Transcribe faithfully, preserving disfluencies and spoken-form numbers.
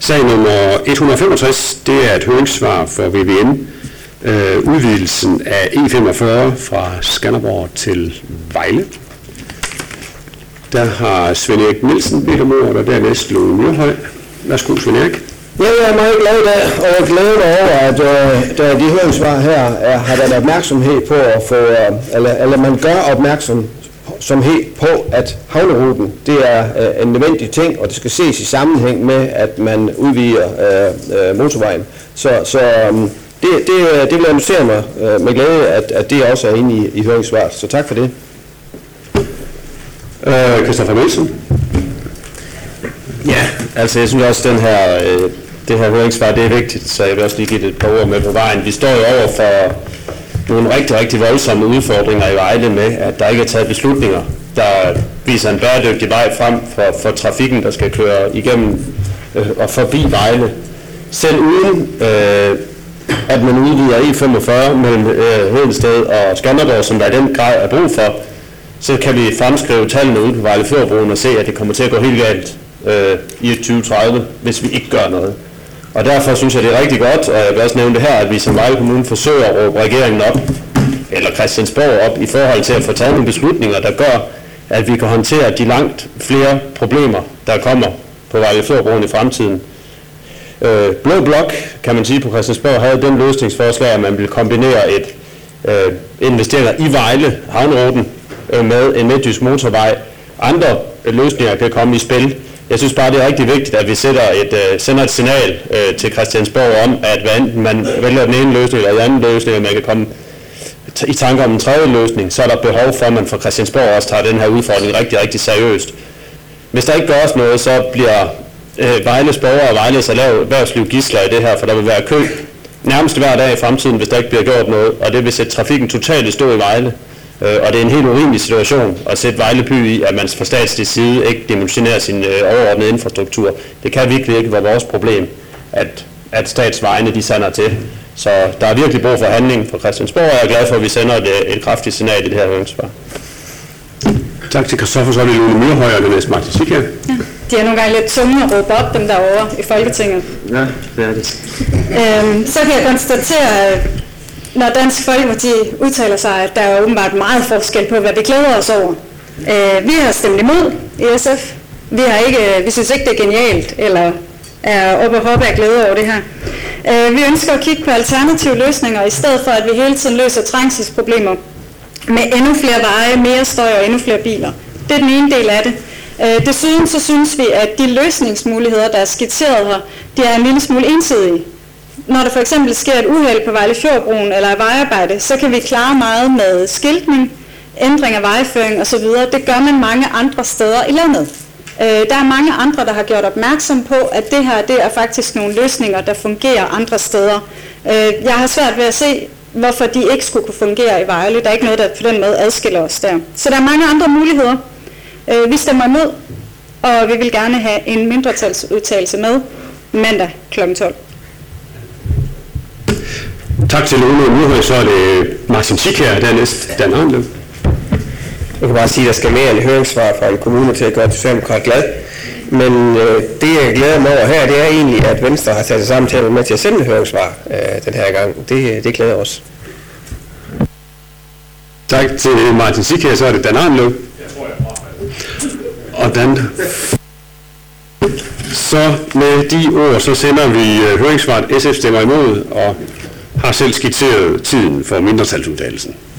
Sag nummer et hundrede og femogtres, det er et høringssvar for V V N, øh, udvidelsen af E femogfyrre fra Skanderborg til Vejle. Der har Svend Erik Nielsen bedt om ordet, og dernæst Lone Myrhøj. Værsgo, Svend Erik. Ja, jeg er meget glad af, og glad over, at øh, der de høringssvar her er, har der opmærksomhed på at få, øh, eller, eller man gør opmærksomhed på, at havneruten, det er øh, en nødvendig ting, og det skal ses i sammenhæng med, at man udvider øh, øh, motorvejen. Så, så øh, det, det, det vil jeg notere mig øh, med glæde, at, at det også er inde i, i høringssvaret. Så tak for det. Øh, Christoffer Nielsen. Ja, altså jeg synes også, at den her, øh, det her høringssvar, det er vigtigt, så jeg vil også lige give det et par ord med på vejen. Vi står jo over for nogle rigtig, rigtig voldsomme udfordringer i Vejle med, at der ikke er taget beslutninger, der viser en bæredygtig vej frem for, for trafikken, der skal køre igennem øh, og forbi Vejle. Selv uden øh, at man udvider E femogfyrre mellem øh, Hedensted og Skanderborg, som der i den grad er brug for, så kan vi fremskrive tallene ude på Vejle Fjordbroen og se, at det kommer til at gå helt galt øh, i tyve tredive, hvis vi ikke gør noget. Og derfor synes jeg, det er rigtig godt, og jeg vil også nævne det her, at vi som Vejle Kommune forsøger at råbe regeringen op, eller Christiansborg op, i forhold til at få taget nogle beslutninger, der gør, at vi kan håndtere de langt flere problemer, der kommer på Vejle Fjordbroen i fremtiden. Øh, Blå Blok, kan man sige, på Christiansborg havde den løsningsforslag, at man ville kombinere et øh, investeringer i Vejle, havneruten, øh, med en midtjysk motorvej. Andre øh, løsninger kan komme i spil. Jeg synes bare, det er rigtig vigtigt, at vi sætter et, øh, sender et signal øh, til Christiansborg om, at hvad enten man vælger den ene løsning eller den anden løsning, og man kan komme i tanke om en tredje løsning, så er der behov for, at man fra Christiansborg også tager den her udfordring rigtig, rigtig seriøst. Hvis der ikke gøres noget, så bliver øh, Vejles borgere og Vejles erhvervsliv gidsler i det her, for der vil være kø nærmest hver dag i fremtiden, hvis der ikke bliver gjort noget, og det vil sætte trafikken totalt i stå i Vejle. Øh, og det er en helt urimelig situation at sætte Vejle by i, at man fra statslig side ikke dimensionerer sin øh, overordnede infrastruktur. Det kan virkelig ikke være vores problem, at, at statsvejene de sender til. Så der er virkelig brug for handling fra Christiansborg, og jeg er glad for, at vi sender et, et kraftigt signal i det her høringssvar. Tak til Christoffer, så er det Lone Myrhøj og det næste Martin Sikker. Ja. De er nogle gange lidt tunge at råbe op, dem derovre i Folketinget. Ja, det er det. Øhm, så kan jeg konstatere, når Dansk Folkeparti udtaler sig, at der er åbenbart meget forskel på, hvad vi glæder os over. Øh, vi har stemt imod i S F. Vi, har ikke, vi synes ikke, det er genialt, eller er oppe og hoppe af glæde over det her. Øh, vi ønsker at kigge på alternative løsninger, i stedet for, at vi hele tiden løser trængselsproblemer med endnu flere veje, mere støj og endnu flere biler. Det er den ene del af det. Øh, desuden så synes vi, at de løsningsmuligheder, der er skitseret her, de er en lille smule ensidige. Når der for eksempel sker et uheld på Vejle Fjordbroen eller et vejarbejde, så kan vi klare meget med skiltning, ændring af vejføring osv. Det gør man mange andre steder i landet. Øh, der er mange andre, der har gjort opmærksom på, at det her det er faktisk nogle løsninger, der fungerer andre steder. Øh, jeg har svært ved at se, hvorfor de ikke skulle kunne fungere i Vejle. Der er ikke noget, der på den måde adskiller os der. Så der er mange andre muligheder. Øh, vi stemmer imod, og vi vil gerne have en mindretalsudtalelse med mandag klokken tolv. Tak til Lone Myrhøj, så er det Martin Sikker, dernæst Dan Arnløv. Jeg kan bare sige, at der skal mere end høringssvar fra en kommune til at gøre Socialdemokrat glad. Men øh, det, jeg glæder mig over her, det er egentlig, at Venstre har sat sig sammen til at være med til at sende høringssvar øh, den her gang. Det, det glæder os. Tak til Martin Sikker, så er det Dan Arnløv. Og Dan. Så med de ord, så sender vi høringssvaret. S F stemmer imod og har selv skitseret tiden for mindretalsudtalelsen.